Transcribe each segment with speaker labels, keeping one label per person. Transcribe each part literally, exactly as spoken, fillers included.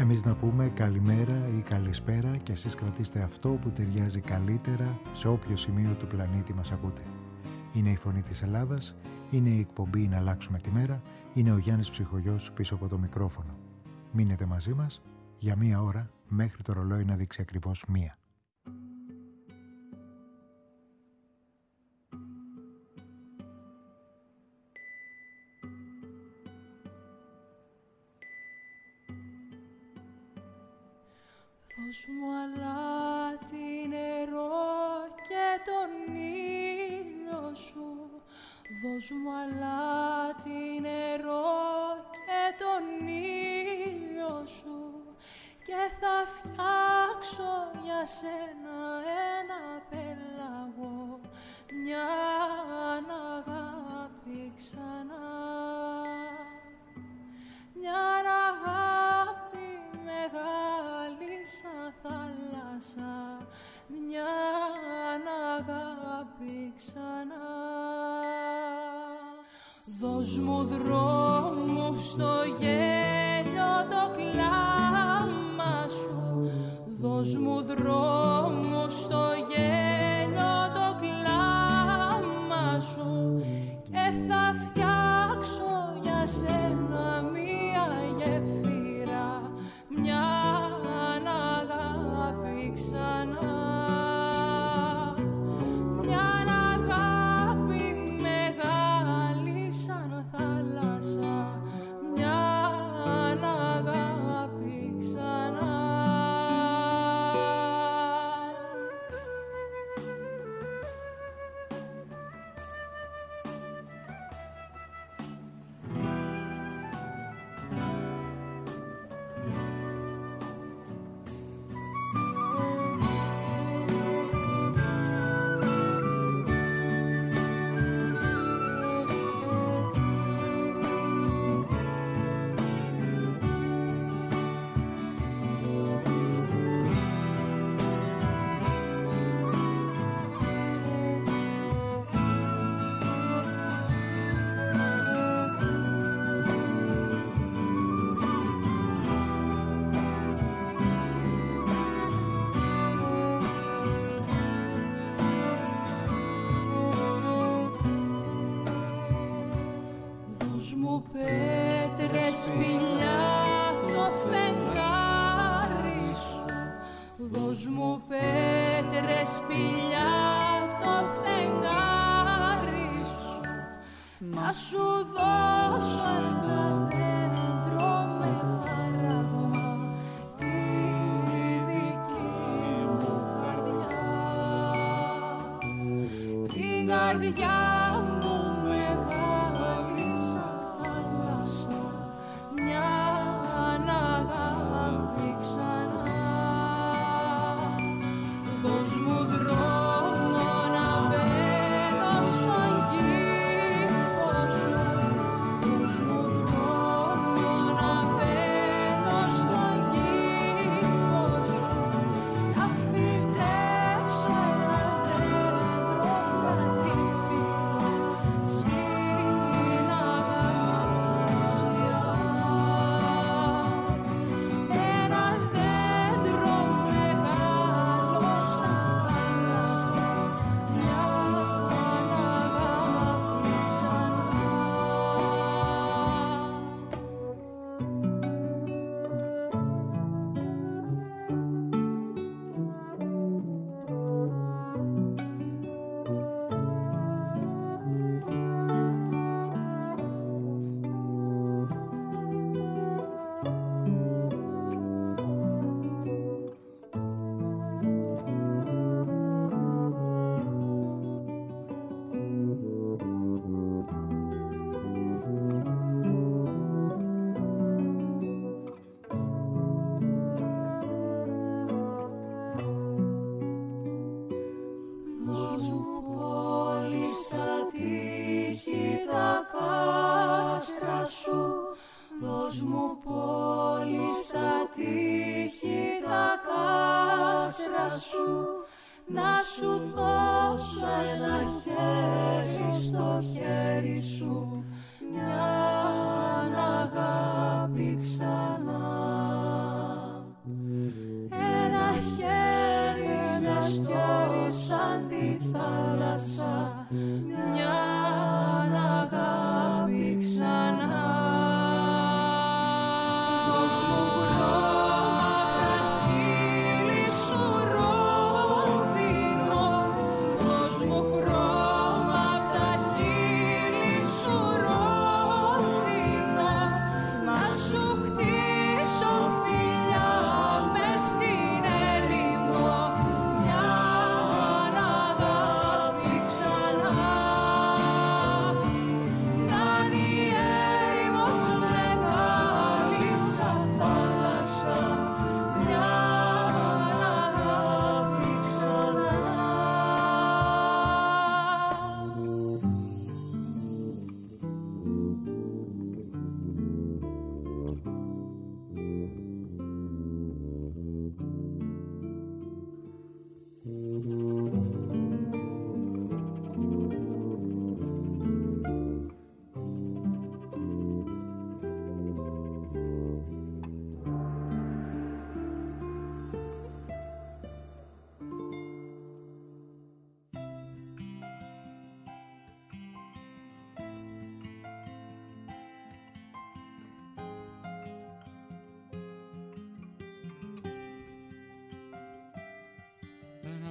Speaker 1: Εμείς να πούμε καλημέρα ή καλησπέρα και εσείς κρατήστε αυτό που ταιριάζει καλύτερα σε όποιο σημείο του πλανήτη μας ακούτε. Είναι η Φωνή της Ελλάδας, είναι η εκπομπή «Να αλλάξουμε τη μέρα», είναι ο Γιάννης Ψυχογιός πίσω από το μικρόφωνο. Μείνετε μαζί μας για μία ώρα μέχρι το ρολόι να δείξει ακριβώς μία.
Speaker 2: Δώσ' μου αλάτι νερό και τον ήλιο σου. Δώσ' μου αλάτι νερό και τον ήλιο σου. Και θα φτιάξω για σένα ένα πέλαγο, μια αγάπη ξανά. Μια αγάπη μεγάλη σαν θάλασσα, μια αγάπη ξανά. Δώσ' μου δρόμου στο γέλιο το κλάμα σου. Δώσ' μου δρόμου στο γέλιο το κλάμα σου. Και θα φτιάξω για σένα μία γεφύρα, μια αγάπη ξανά. Μια αγάπη μεγάλη σαν θάλασσα, μια αγάπη ξανά. Πέτρες σπηλιά το φεγγάρι σου. Δώσ' μου πέτρες σπηλιά το φεγγάρι σου. Να σου δώσω ένα δέντρο με χαράγμα, τη δική μου καρδιά. Την καρδιά μου μεγάλη σαν θάλασσα, μια αγάπη ξανά. Δώσ' μου δρόμο να μπαίνω στον κήπο σου. Δώσ' μου δρόμο να μπαίνω στον κήπο σου. Να φυτέψω ένα δέντρο λατύφι στην αγάπησιά. Ένα δέντρο μεγάλο σαν θάλασσα, μια αγάπη ξανά. Δώσ' μου πόλη στα τείχη τα κάστρα σου. Δώσ' μου πόλη στα τείχη τα κάστρα σου. Να σου δώσω ένα χέρι στο χέρι σου, μια αγάπη ξανά.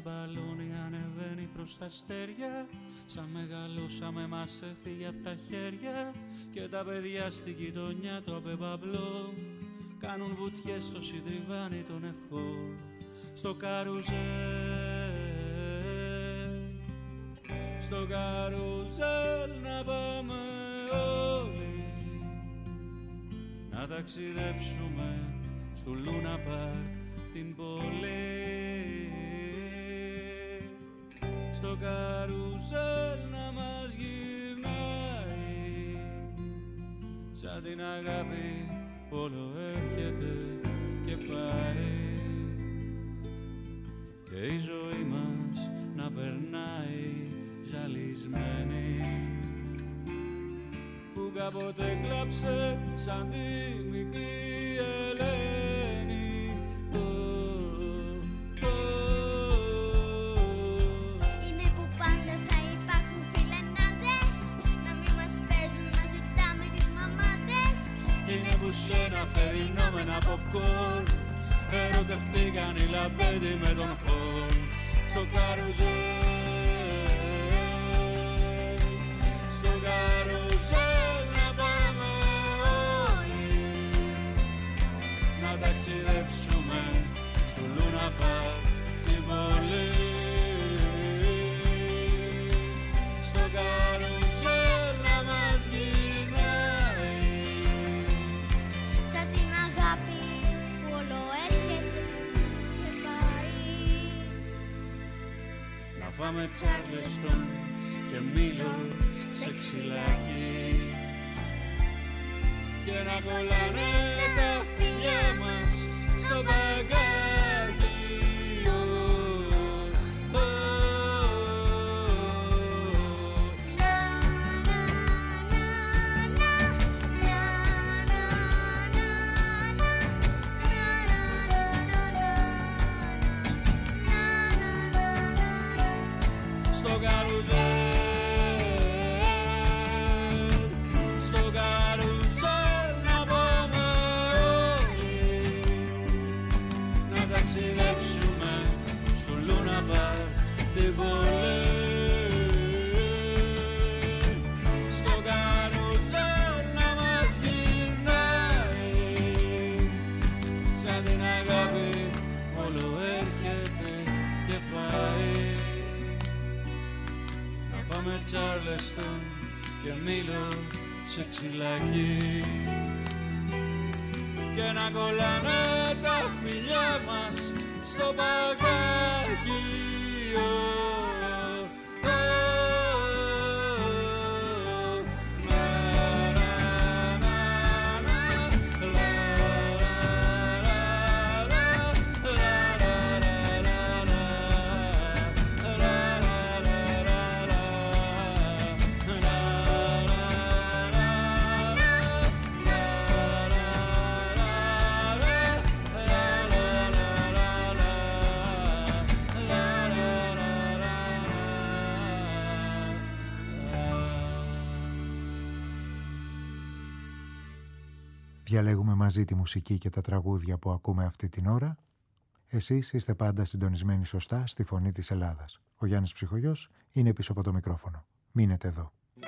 Speaker 3: μπαλόνι ανεβαίνει προς τα αστέρια. Σαν μεγαλώσαμε μας έφυγε απ' τα χέρια. Και τα παιδιά στη γειτονιά το απεμπαμπλό κάνουν βουτιές στο συντριβάνι των ευχών. Στο καρουζέλ, στο καρουζέλ να πάμε όλοι, να ταξιδέψουμε στο Λούνα Πάρκ την πόλη. Στο καρουζέλ να μας γυρνάει, σαν την αγάπη που όλο έρχεται και πάει. Και η ζωή μας να περνάει ζαλισμένη, που κάποτε κλάψε σαν τη μικρή Ελένη.
Speaker 4: Είναι που πάντα θα υπάρχουν φιλενάδες, να μην μας παίζουν να ζητάμε τις μαμάδες.
Speaker 3: Είναι που σε ένα θερινό με ένα popcorn ερωτευτήκαν οι λαμπέντι με τον χορ. Στο καρουζέλ, στο καρουζέλ να πάμε όλοι, να ταξιδέψουμε στο Λούνα Πάρκ την πόλη. Στο καρουζέλ να μας γυρνάει,
Speaker 4: σαν την αγάπη που όλο έρχεται και πάει.
Speaker 3: να φάμε Τσάρλεστον και Μήλο σε ξυλάκι, και να κολλάνε τα φιλιά μας στο μπαγκάκι. Στο καρουζέλ, στο καρουζέλ να πάμε όλοι, να ταξιδέψουμε στο Λούνα Πάρκ την πόλη. Στο καρουζέλ να μας γυρνάει, σαν την αγάπη όλο έρχεται και πάει. Πάμε Τσάρλεστον και Μήλο σε ξυλάκι, και να κολλάνε τα φιλιά μας στο μπαγκάκι.
Speaker 1: Διαλέγουμε μαζί τη μουσική και τα τραγούδια που ακούμε αυτή την ώρα. Εσείς είστε πάντα συντονισμένοι σωστά στη φωνή της Ελλάδας. Ο Γιάννης Ψυχογιός είναι πίσω από το μικρόφωνο. Μείνετε εδώ.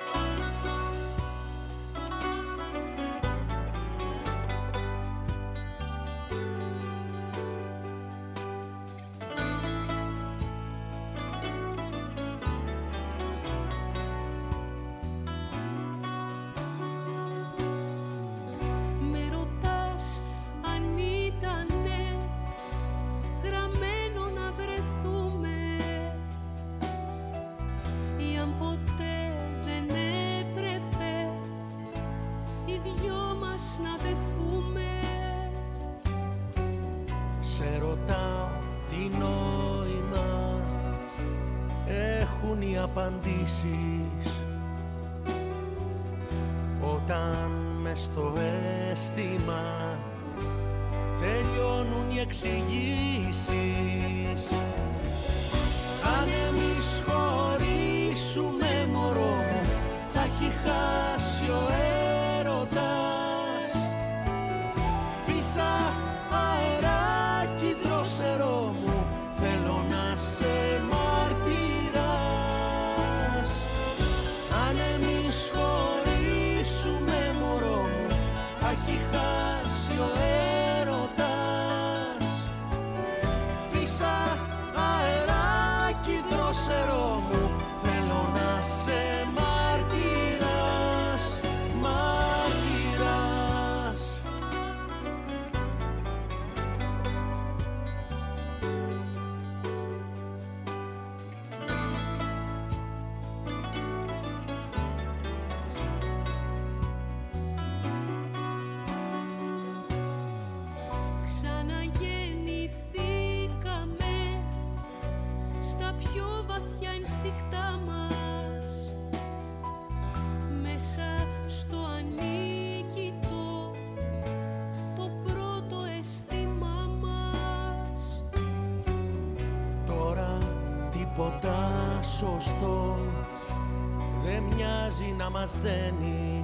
Speaker 5: Απαντήσεις όταν μες στο αίσθημα τελειώνουν οι εξηγήσεις. Αν εμείς χωρίσουμε μωρό μου, θα έχει χάσει ο έρωτας. Φύσα αεράκι δρόσερό μου, θέλω να σε Φύσα αεράκι δρόσερό μου, θέλω να σε μάρτυρας, μάρτυρας. Σωστό δεν μοιάζει να μας δένει,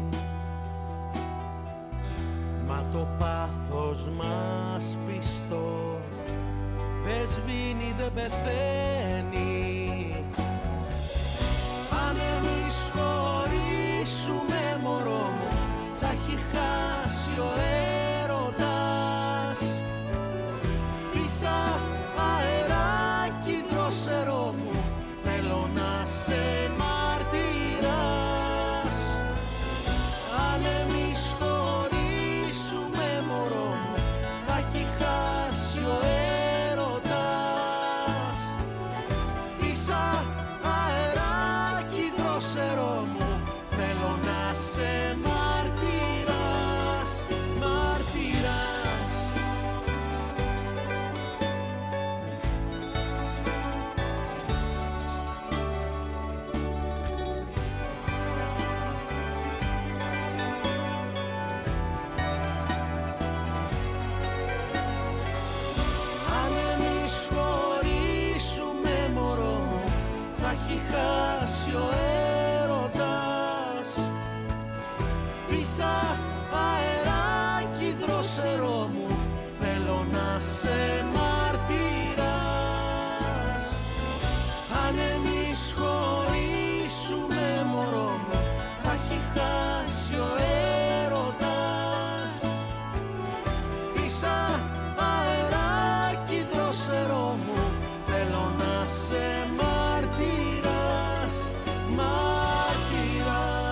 Speaker 5: μα το πάθος μας πιστό δεν σβήνει, δεν πεθαίνει. Αν εμείς χωρίσουμε μωρό μου, θα έχει χάσει ο έρωτας. Φύσα αεράκι δρόσερό μου, θέλω να σε μάρτυρας. Αν εμείς χωρίσουμε μωρό μου, θα έχει χάσει ο έρωτας. Φύσα αεράκι δρόσερό μου, θέλω να σε μάρτυρας, μάρτυρας. Χάσει ο έρωτας. Φύσα αεράκι δρόσερό μου, θέλω να σε μάρτυρας. Αν εμείς χωρίσουμε μωρό μου, θα έχει χάσει ο έρωτας. Φύσα αεράκι δρόσερό μου, θέλω να σε μάρτυρας, μάρτυρας.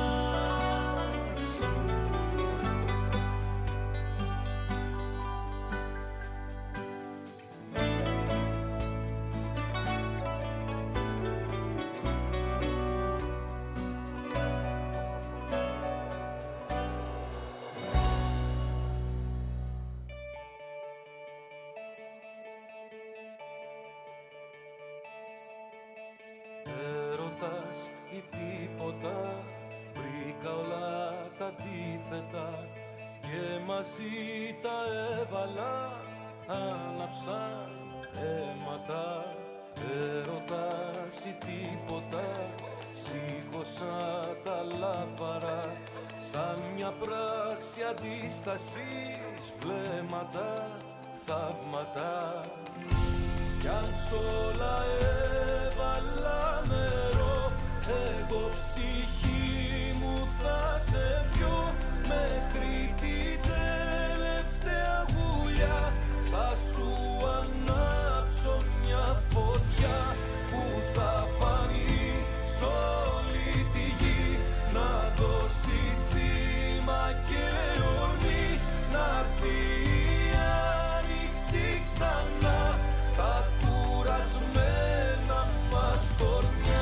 Speaker 5: Έρωτας ή τίποτα, βρήκα όλα τα αντίθετα και μαζί τα έβαλα, άναψαν αίματα. Έρωτας ή τίποτα, σήκωσα τα λάβαρα, σαν μια πράξη αντίστασης, βλέμματα, θαύματα. Κι αν σ' όλα έβαλα νερό, εγώ ψυχή μου θα σε πιω, μέχρι την τελευταία γουλιά θα σου ανάψω μια φωτιά που θα φανεί σ' όλη τη γη, να δώσει σήμα και ορμή, να'ρθεί η άνοιξη ξανά στα κουρασμένα μας χωριά.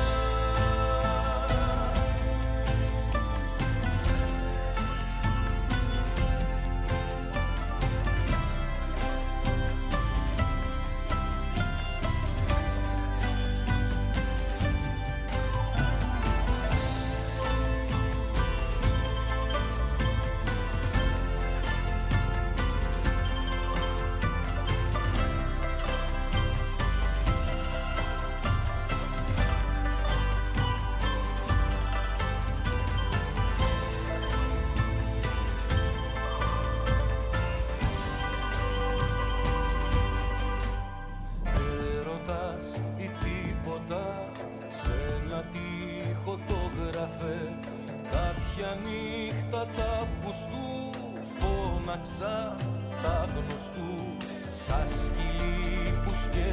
Speaker 5: Κάποια νύχτα τα Αυγουστού φώναξα τα γνωστού, σαν σκυλί που σκέφτεται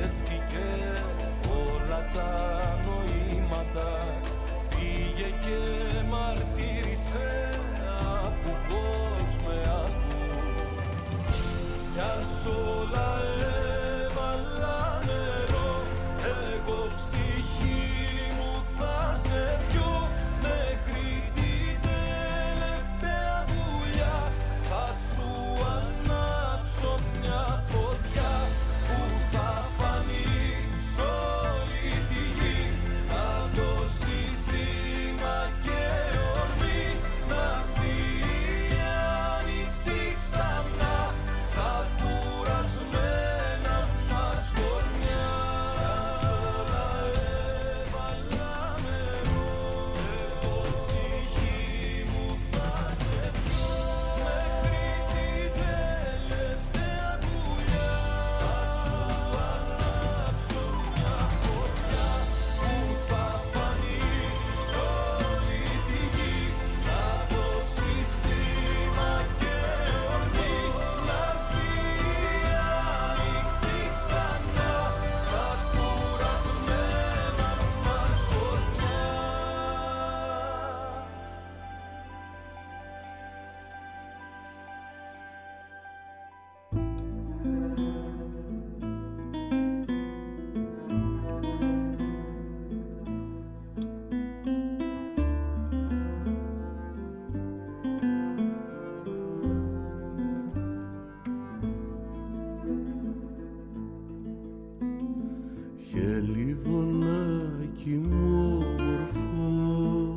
Speaker 6: χελιδονάκι μου όμορφο,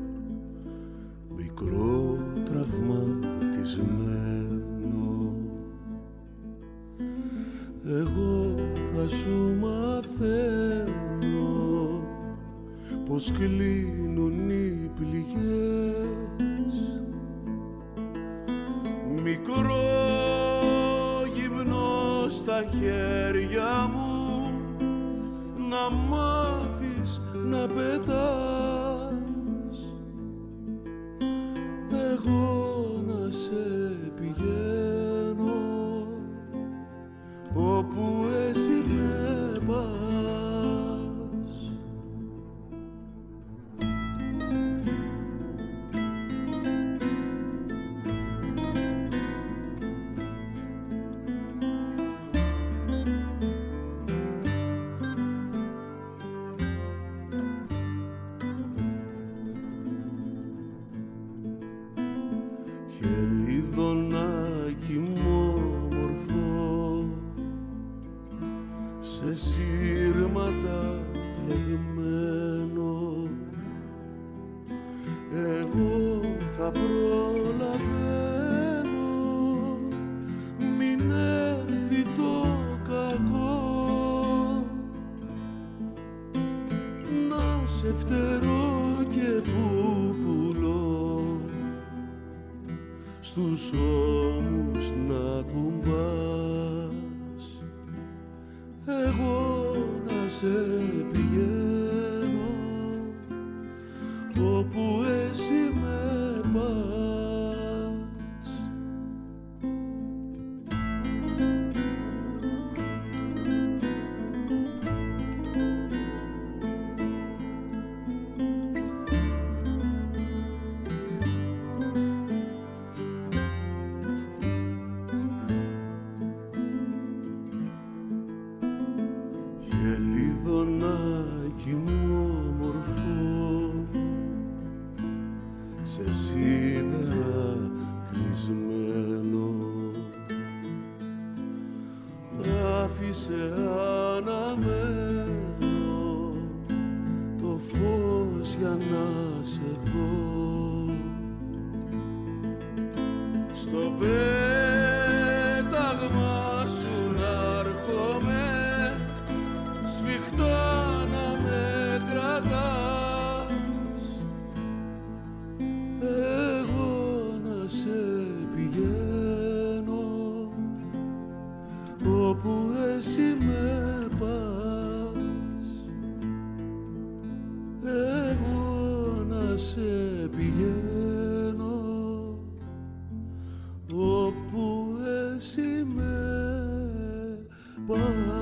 Speaker 6: μικρό τραυματισμένο, εγώ θα σου μαθαίνω πως κλείνουν οι πληγές. Μικρό γυμνό στα χέρια μου, να μάθεις να πετάς, εγώ να σε πηγαίνω όπου εσύ με πας. Χελιδονάκι μου όμορφο, σε σύρματα πλεγμένο, εγώ θα προλαβαίνω μην έρθει το κακό, να σε φτερώ και που πουλώ στους ώμους να κουμπάς, εγώ να σε πηγαίνω όπου εσύ με πας. Χελιδονάκι μου όμορφο, σε σίδερα κλεισμένο, άφησε αναμένο το φως για να σε δω. Στο πέταγμα σου να έρχομαι, σφιχτά να με κρατάς, εγώ να σε πηγαίνω όπου εσύ με πας, εγώ να σε πηγαίνω όπου εσύ με πας.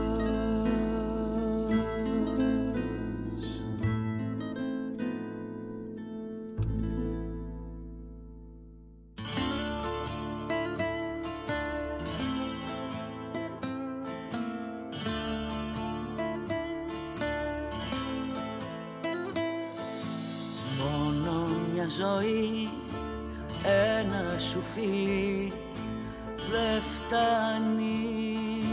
Speaker 7: Ζωή, ένα σου φίλι δε φτάνει,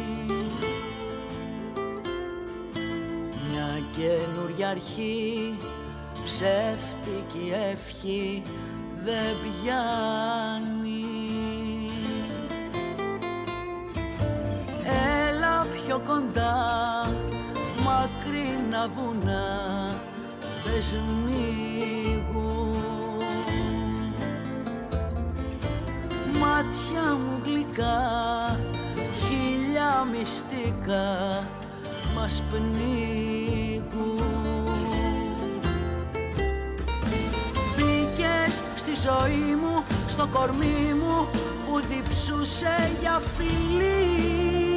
Speaker 7: μια καινούρια αρχή, ψεύτικη ευχή δεν πιάνει. Έλα πιο κοντά, μακρινά βουνά δεν σμίγουν, μάτια μου γλυκά, χίλια μυστικά μας πνίγουν. Μπήκες στη ζωή μου, στο κορμί μου που διψούσε για φιλί.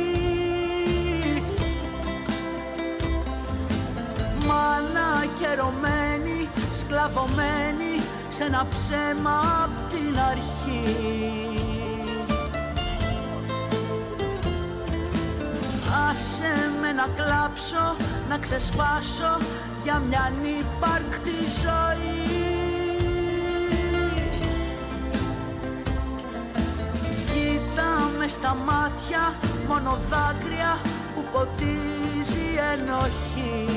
Speaker 7: Μάνα καιρωμένη, σκλαβωμένη σε ένα ψέμα απ' την αρχή. Άσε με να κλάψω, να ξεσπάσω για μια ανύπαρκτη ζωή. Κοίτα μες στα μάτια, μόνο δάκρυα που ποτίζουν ποτίζει ενοχή.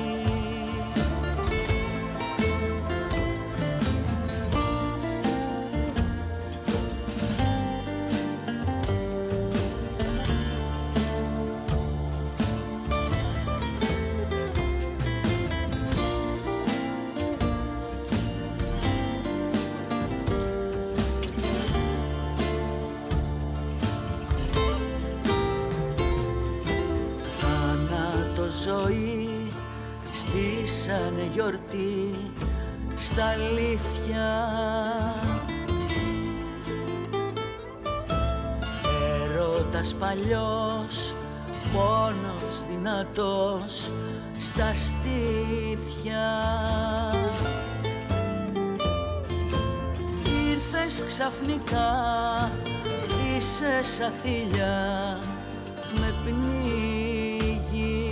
Speaker 7: Ζωή στήσανε γιορτή στα αλήθεια. Έρωτας παλιός, πόνος δυνατός στα στήθια. Ήρθες ξαφνικά, είσαι σαν θηλιά με πνίγει.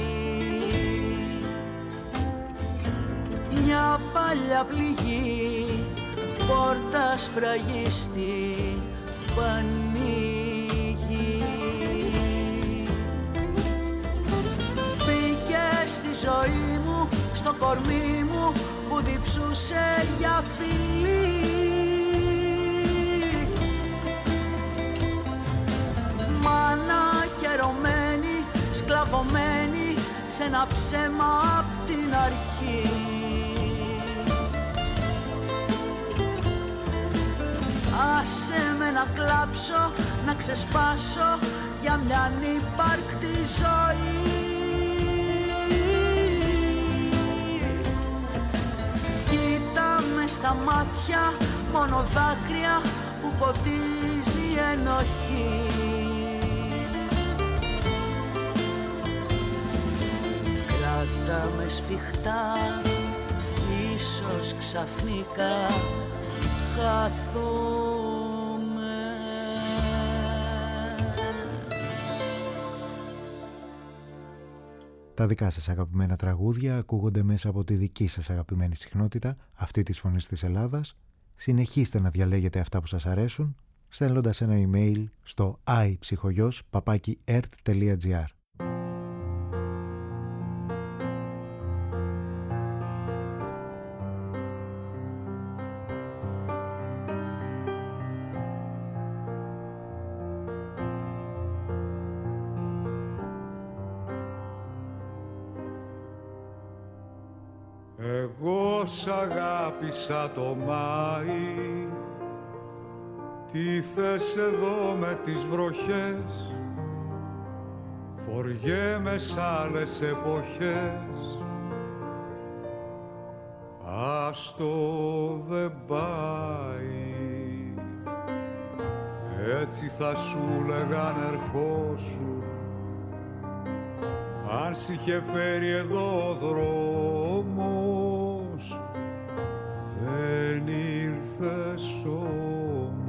Speaker 7: Μια παλιά πληγή, πόρτα σφραγίστη που ανοίγει. Μπήκε στη ζωή μου, στο κορμί μου που διψούσε για φιλί. Μάνα καιρωμένη, σκλαβωμένη σε ένα ψέμα απ' την αρχή. Άσε με να κλάψω, να ξεσπάσω για μια ανύπαρκτη ζωή. Κοίτα με στα μάτια, μόνο δάκρυα που ποτίζει ενοχή. Κράτα με σφιχτά, ίσως ξαφνικά χαθούμε.
Speaker 1: Τα δικά σας αγαπημένα τραγούδια ακούγονται μέσα από τη δική σας αγαπημένη συχνότητα, αυτή της Φωνής της Ελλάδας. Συνεχίστε να διαλέγετε αυτά που σας αρέσουν, στέλνοντας ένα email στο iPsychogos παπάκι ερτ τελεία τζι άρ.
Speaker 6: Εγώ σ' αγάπησα το Μάη, τι θες εδώ με τις βροχές, φοριέμαι σ' άλλες εποχές, άστο δεν πάει, έτσι θα σου λέγαν ερχόσου, αν σ' είχε φέρει εδώ ο δρόμος, δεν ήρθες όμως.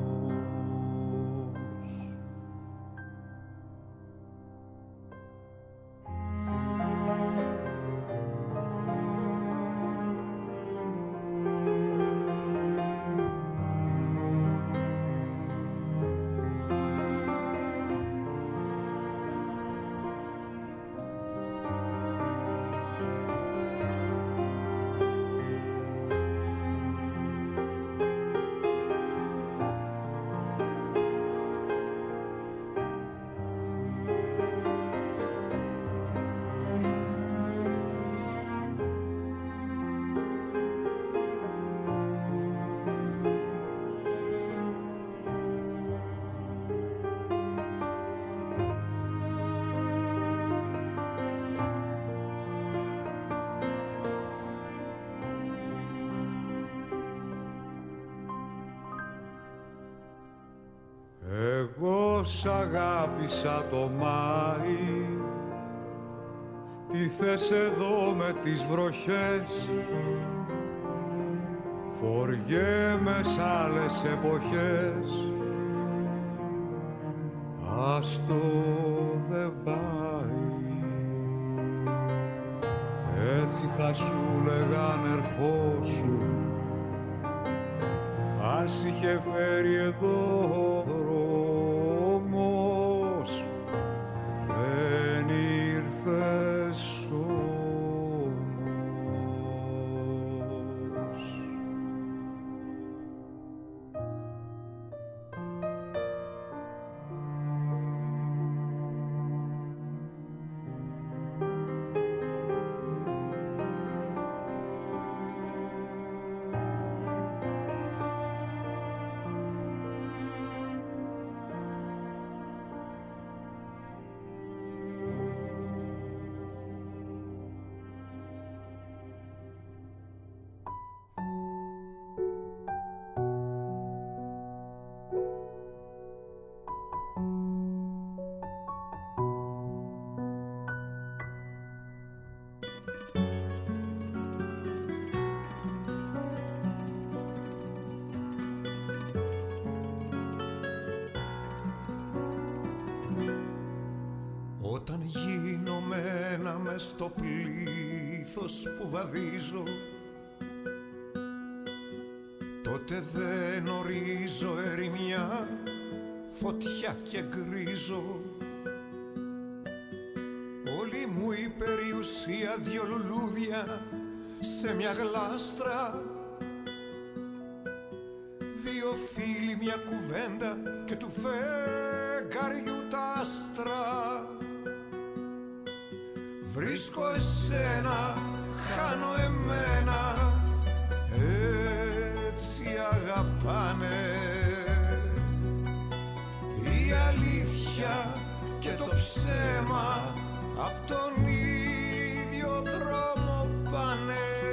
Speaker 6: Εγώ σ' αγάπησα το Μάη, τι θες εδώ με τις βροχές, φοριέμαι σ' άλλες εποχές, άστο δεν πάει, έτσι θα σου λέγαν ερχόσου, αν σ' είχε φέρει εδώ ο δρόμος, δεν ήρθες μένα μες στο πλήθος που βαδίζω, τότε δεν ορίζω ερημιά, φωτιά και γκρίζω. Όλη μου η περιουσία δυο λουλούδια σε μια γλάστρα, δύο φίλοι μια κουβέντα και του φεγγαριού τα άστρα. Βρίσκω εσένα, χάνω εμένα, έτσι αγαπάνε. Η αλήθεια και το ψέμα απ' τον ίδιο δρόμο πάνε.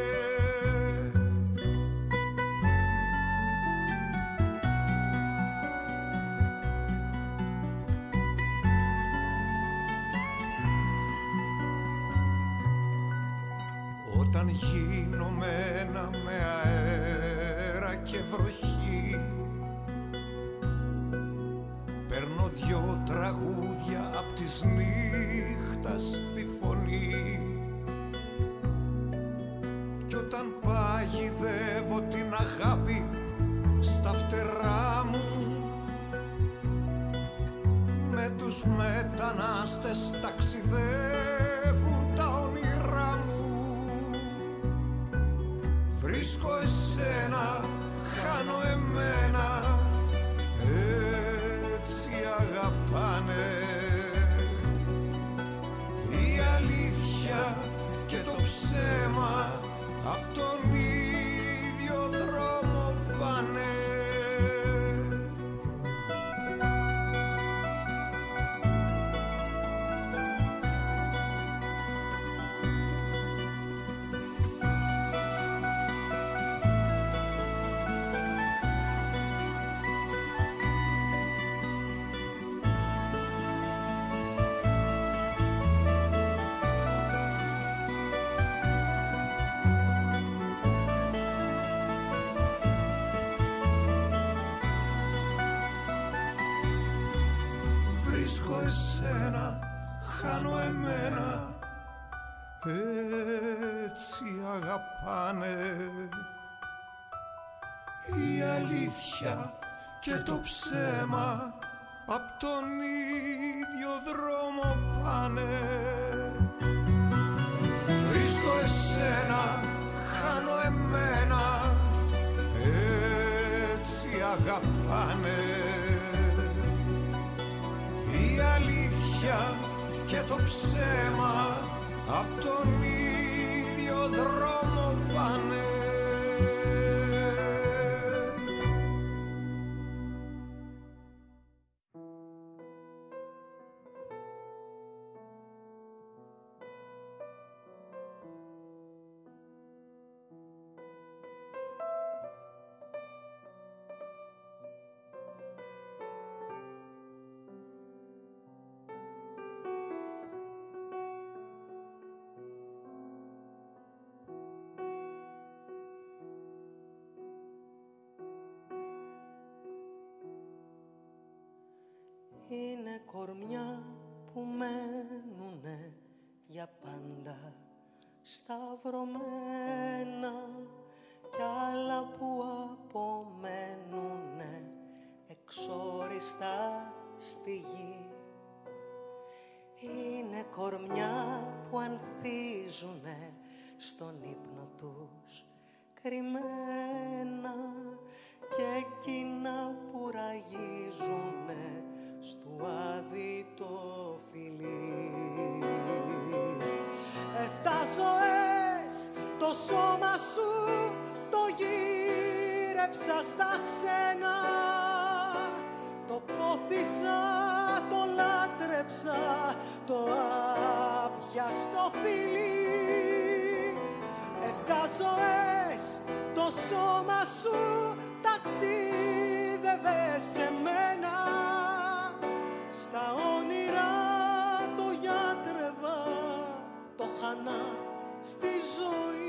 Speaker 6: Όταν γίνομαι ένα με αέρα και βροχή, παίρνω δυο τραγούδια απ' της νύχτας τη φωνή. Κι όταν παγιδεύω την αγάπη στα φτερά μου, με τους μετανάστες ταξιδεύουν τα όνειρά μου. Βρίσκω εσένα, χάνω εμένα, έτσι αγαπάνε. Η αλήθεια και το ψέμα απ' τον ίδιο δρόμο πάνε. Χάνω εμένα, έτσι αγαπάνε. Η αλήθεια και το ψέμα απ' τον ίδιο δρόμο πάνε. Βρίσκω εσένα, χάνω εμένα, έτσι αγαπάνε. Η αλήθεια και το ψέμα απ' τον ίδιο δρόμο πάνε.
Speaker 8: Είναι κορμιά που μένουνε για πάντα σταυρωμένα κι άλλα που απομένουνε εξόριστα στη γη. Είναι κορμιά που ανθίζουνε στον ύπνο τους κρυμμένα και εκείνα που ραγίζουνε στου άδει το φιλί. Εφτά ζωές το σώμα σου το γύρεψα στα ξένα, το πόθησα, το λάτρεψα, το άπιαστο φιλί. Εφτά ζωές το σώμα σου ταξίδευε σε μένα, στα όνειρα το γιατρεύα, το χανά στη ζωή.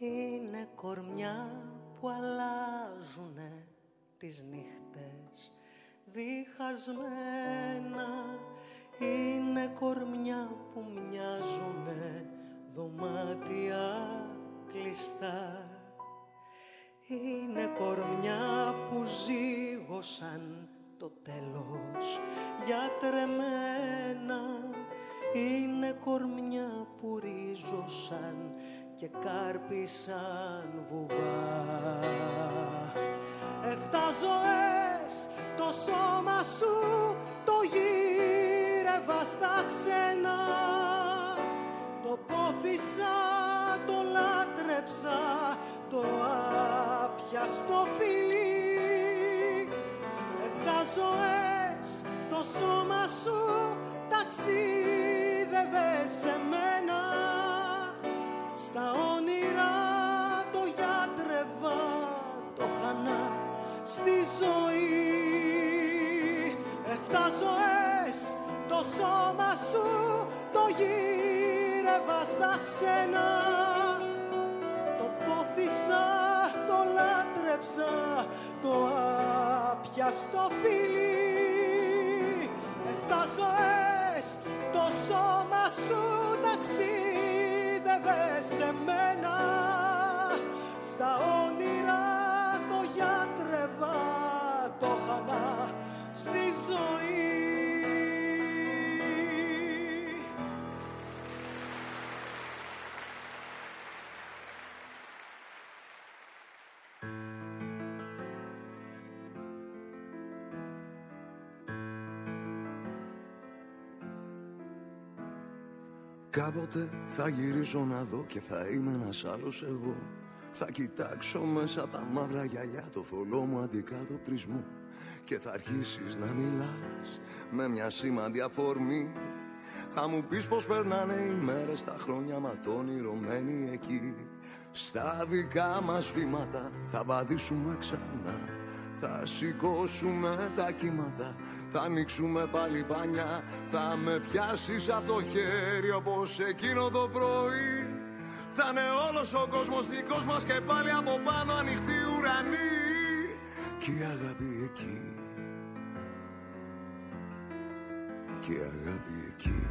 Speaker 8: Είναι κορμιά που αλλάζουνε τις νύχτες διχασμένα. Είναι κορμιά που μοιάζουνε δωμάτια κλειστά. Είναι κορμιά που ζήγωσαν το τέλος γιατρεμένα. Είναι κορμιά που ρίζωσαν και κάρπισαν βουβά. Εφτά ζωές το σώμα σου το γύρευα στα ξένα. Το πόθησα, το λάτρεψα, το άπιαστο φιλί. Εφτά ζωές το σώμα σου ταξίδευε σε μένα. Στα όνειρα το γιατρεύα, το χανά στη ζωή. Εφτά ζωές το σώμα σου το γύρευα στα ξένα. Το πόθησα, το λάτρεψα, το άπιαστο φιλί. Εφτά ζωές το σώμα σου ταξίδευε σε μένα. Στα όνειρα το γιατρεύα, το χανά στη ζωή.
Speaker 9: Κάποτε θα γυρίσω να δω και θα είμαι ένας άλλος εγώ. Θα κοιτάξω μέσα από τα μαύρα γυαλιά το θολό μου αντικατοπτρισμό. Και θα αρχίσεις να μιλάς με μια σήμαντη αφορμή. Θα μου πεις πως περνάνε οι μέρες, τα χρόνια ματώνυρωμένοι εκεί. Στα δικά μας βήματα θα βαδίσουμε ξανά. Θα σηκώσουμε τα κύματα, θα ανοίξουμε πάλι πανιά. Θα με πιάσεις από το χέρι όπως εκείνο το πρωί. Θα είναι όλος ο κόσμος δικός μας και πάλι από πάνω ανοιχτή ουρανή. Κι η αγάπη εκεί, κι η αγάπη εκεί.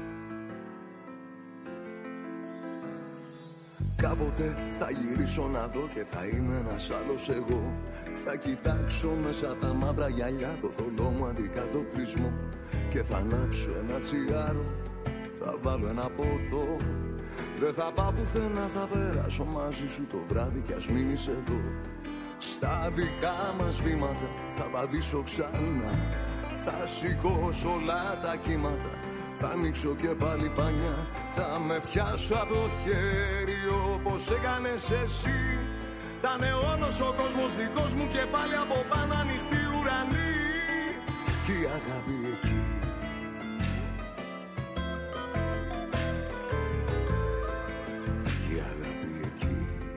Speaker 9: Κάποτε θα γυρίσω να δω και θα είμαι ένας άλλος εγώ. Θα κοιτάξω μέσα τα μαύρα γυαλιά το θολό μου αντικατοπτρισμό. Και θα ανάψω ένα τσιγάρο, θα βάλω ένα ποτό. Δεν θα πάω πουθενά, θα περάσω μαζί σου το βράδυ κι ας μείνεις εδώ. Στα δικά μας βήματα θα βαδίσω ξανά. Θα σηκώσω όλα τα κύματα, θα ανοίξω και πάλι πανιά. Θα με πιάσω από το χέρι όπως έκανες εσύ. Θα είναι όλος ο κόσμος δικός μου και πάλι από πάνω ανοιχτή ουρανή. Κι η αγάπη εκεί, κι η αγάπη εκεί.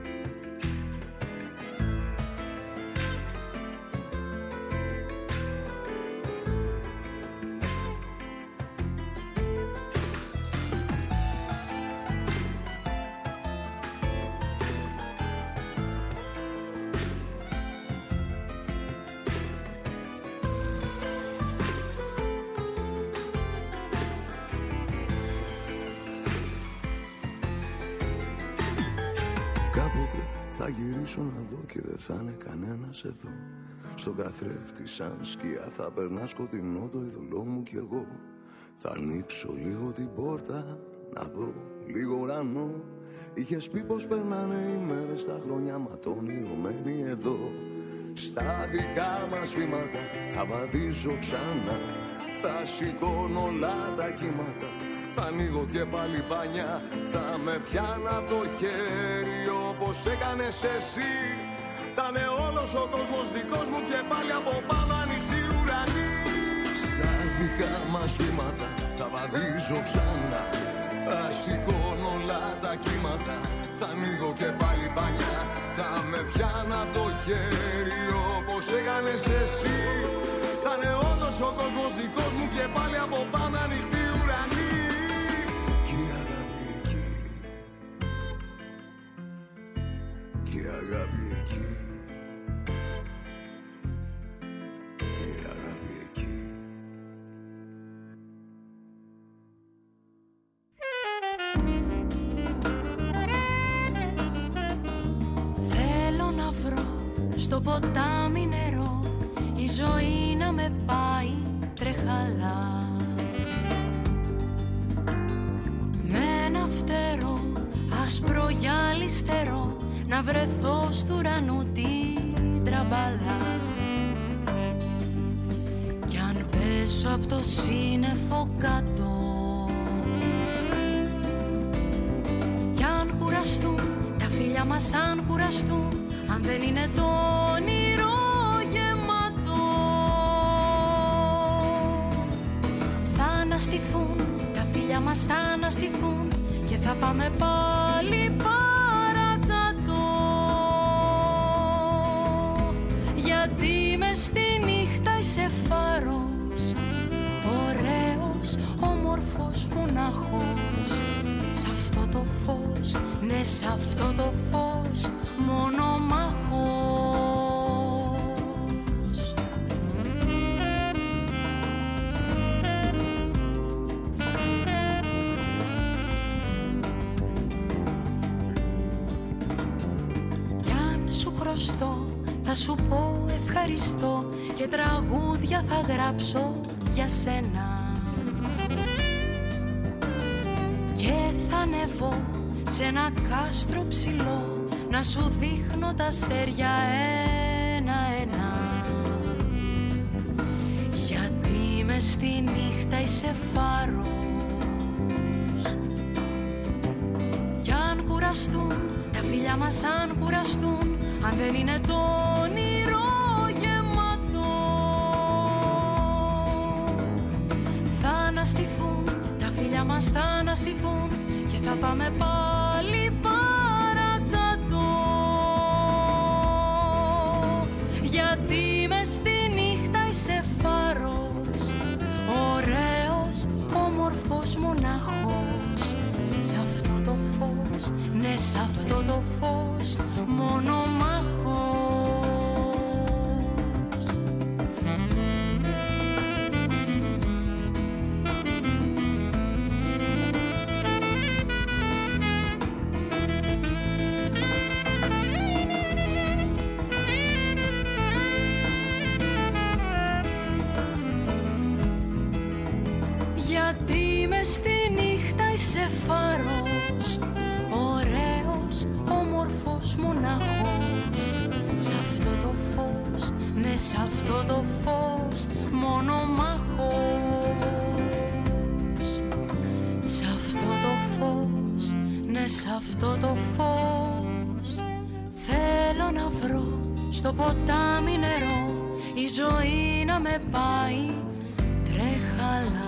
Speaker 9: Θα γυρίσω να δω και δεν θα είναι κανένας εδώ. Στον καθρέφτη σαν σκιά θα περνά σκοτεινό το ειδωλό μου κι εγώ. Θα ανοίξω λίγο την πόρτα, να δω λίγο ουρανό. Είχες πει πως περνάνε οι μέρες, τα χρόνια ματώνυρωμένοι εδώ. Στα δικά μας βήματα θα βαδίζω ξανά. Θα σηκώνω όλα τα κύματα, θα ανοίγω και πάλι πανιά. Θα με πιάνω από το χέρι όπως έκανες εσύ. Θα είναι όλος ο κόσμος δικός μου και πάλι από πάνω ανοιχτή ουρανή. Στα δικά μας βήματα θα βαδίζω ξανά. Θα σηκώνω όλα τα κύματα, θα ανοίγω και πάλι πανιά. Θα με πιάνω από το χέρι όπως έκανες εσύ. Θα είναι όλος ο κόσμος δικός μου και πάλι από πάνω ανοιχτή ουρανή. Κι η αγάπη εκεί,
Speaker 10: Θέλω να βρω στο ποτάμι νερό, η ζωή να με πάει τρεχαλά. Με ένα φτερό άσπρο γυαλιστερό, να βρεθώ στου ουρανού την τραμπαλά. Κι αν πέσω απ' το σύννεφο κάτω, κι αν κουραστούν τα φίλια μας, αν κουραστούν, αν δεν είναι το όνειρο γεμάτο, θα αναστηθούν τα φίλια μας, θα αναστηθούν και θα πάμε πάλι παρακάτω. Γιατί μες στη νύχτα είσαι φάρος, ωραίος, όμορφος, μονάχος. Σ' αυτό το φως, ναι, σ' αυτό το φως, μονομάχος. Κι αν σου χρωστώ, θα σου πω ευχαριστώ και τραγούδια θα γράψω για σένα. Και θα ανεβώ σε ένα κάστρο ψηλό, να σου δείχνω τα αστέρια ένα-ένα. Γιατί μες στη νύχτα είσαι φάρος, κι αν κουραστούν τα φίλια μας, αν κουραστούν, αν δεν είναι το όνειρο γεμάτο, θα αναστηθούν τα φίλια μας, θα αναστηθούν και θα πάμε πάλι παρακάτω. Γιατί μες στη νύχτα είσαι φάρος, ωραίος, όμορφος, μονάχος. Σ' αυτό το φως, ναι, σ' αυτό το φως, μονομάχος. Γιατί μες στη νύχτα είσαι φάρος, ωραίος, όμορφος, μονάχος. Σ' αυτό το φως, ναι, σ' αυτό το φως, μονομάχος. Σ' αυτό το φως, ναι, σ' αυτό το φως, θέλω να βρω στο ποτάμι νερό, η ζωή να με πάει τρέχαλα.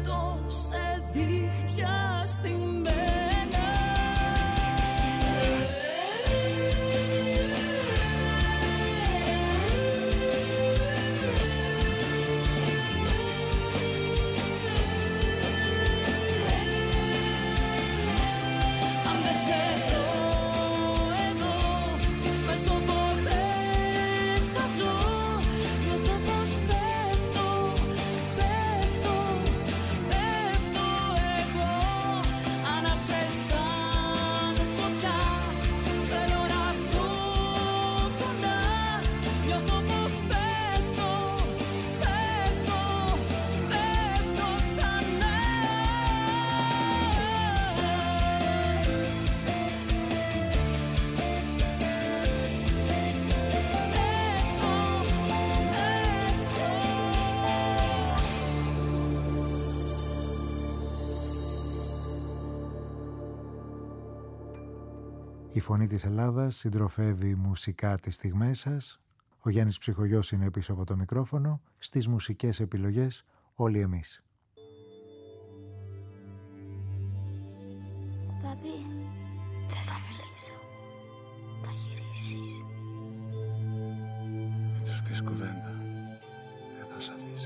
Speaker 10: πέφτω σε δίχτυα στημμένα.
Speaker 1: Η φωνή της Ελλάδας συντροφεύει μουσικά τις στιγμές σας. Ο Γιάννης Ψυχογιός είναι πίσω από το μικρόφωνο. Στις μουσικές επιλογές όλοι εμείς.
Speaker 4: Παπί, δεν θα μιλήσω. Θα γυρίσεις.
Speaker 9: Θα τους πεις κουβέντα. Δεν θα σ' αφήσω.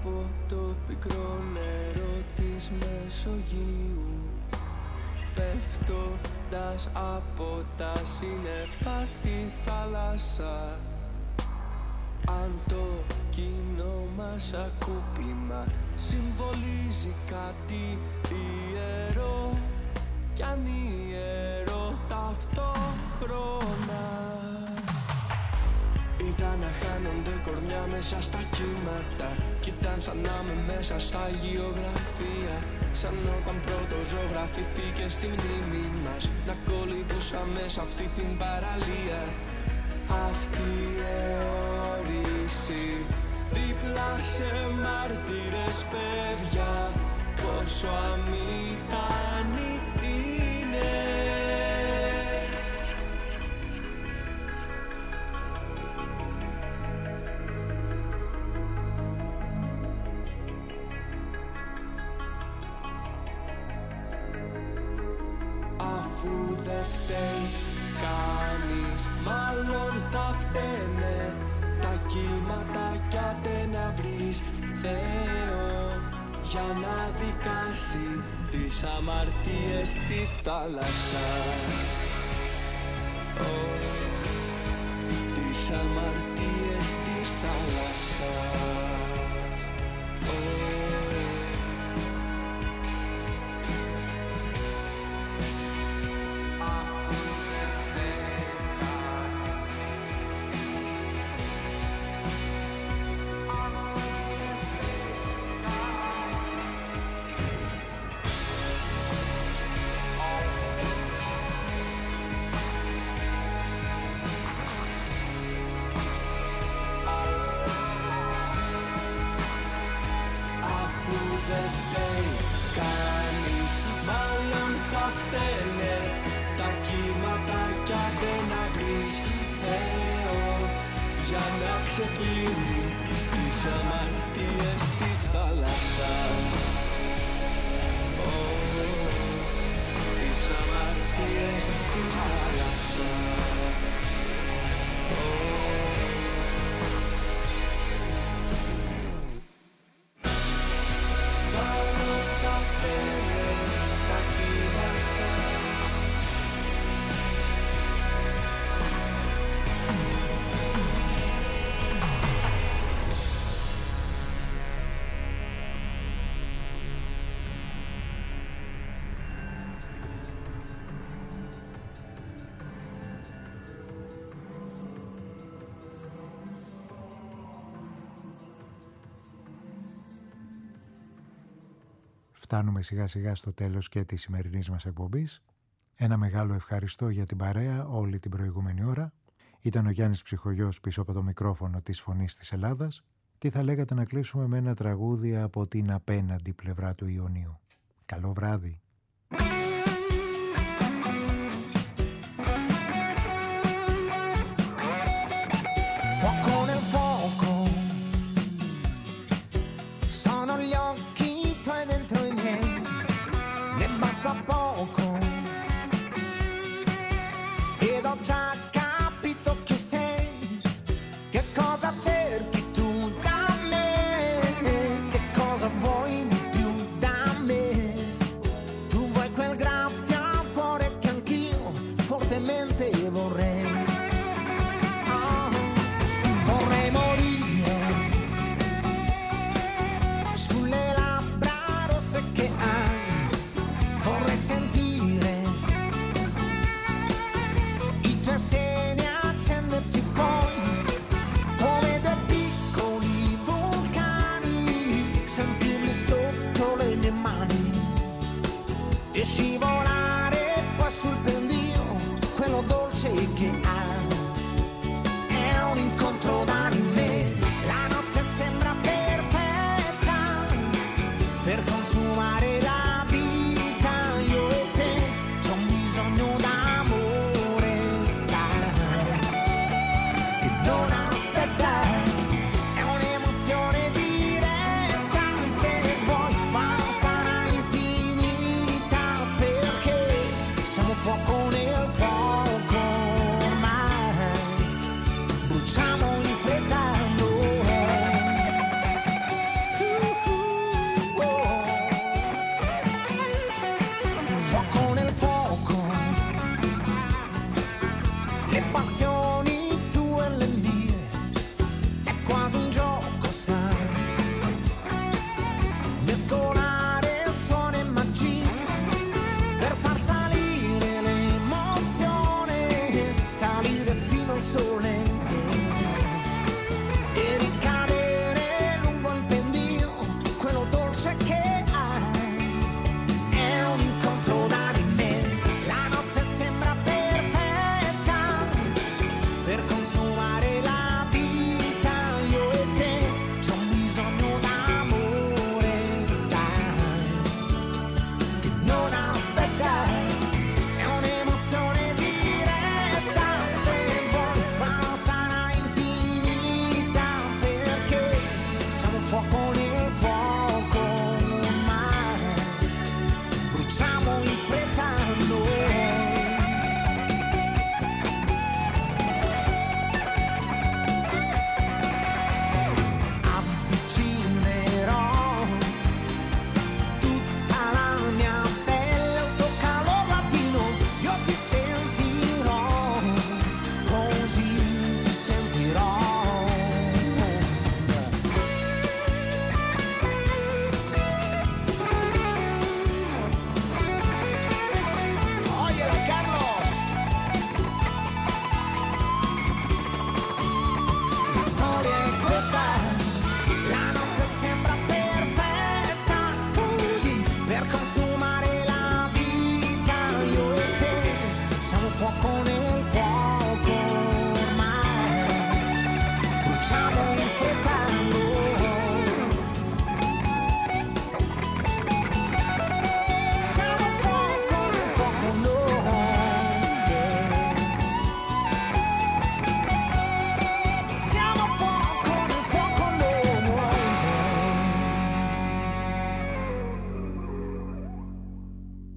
Speaker 11: από το πικρό νερό της Μεσογείου, πέφτοντας από τα σύννεφα στη θάλασσα. Αν το κοινό μας ακούπημα συμβολίζει κάτι ιερό, κι αν ιερό ταυτόχρονα. Είδα να χάνονται κορμιά μέσα στα κύματα, κι ήταν σαν να είμαι μέσα στα γεωγραφία. Σαν όταν πρώτο ζωγραφηθήκε στη μνήμη μας, να κολυμπούσαμε σε αυτή την παραλία. Αυτή η αιώρηση δίπλα σε μάρτυρες παιδιά, πόσο αμήχανη είναι. Αφού δεν φταίει κανείς, μάλλον θα φταίνε τα κύματα, κι άντε να βρεις Θεό για να δικάσει τις αμαρτίες της θάλασσας. Oh, τις αμαρτίες της θάλασσας. Oh. Δεν φταίει κανείς, μάλλον θα φταίνε τα κύματα, κι άντε να βρεις Θεό για να ξεκλίνει τις αμαρτίες της θάλασσας. Oh, τις αμαρτίες της θάλασσας. Oh.
Speaker 1: Φτάνουμε σιγά σιγά στο τέλος και της σημερινής μας εκπομπής. Ένα μεγάλο ευχαριστώ για την παρέα όλη την προηγούμενη ώρα. Ήταν ο Γιάννης Ψυχογιός πίσω από το μικρόφωνο της Φωνής της Ελλάδας. Τι θα λέγατε να κλείσουμε με ένα τραγούδι από την απέναντι πλευρά του Ιωνίου. Καλό βράδυ.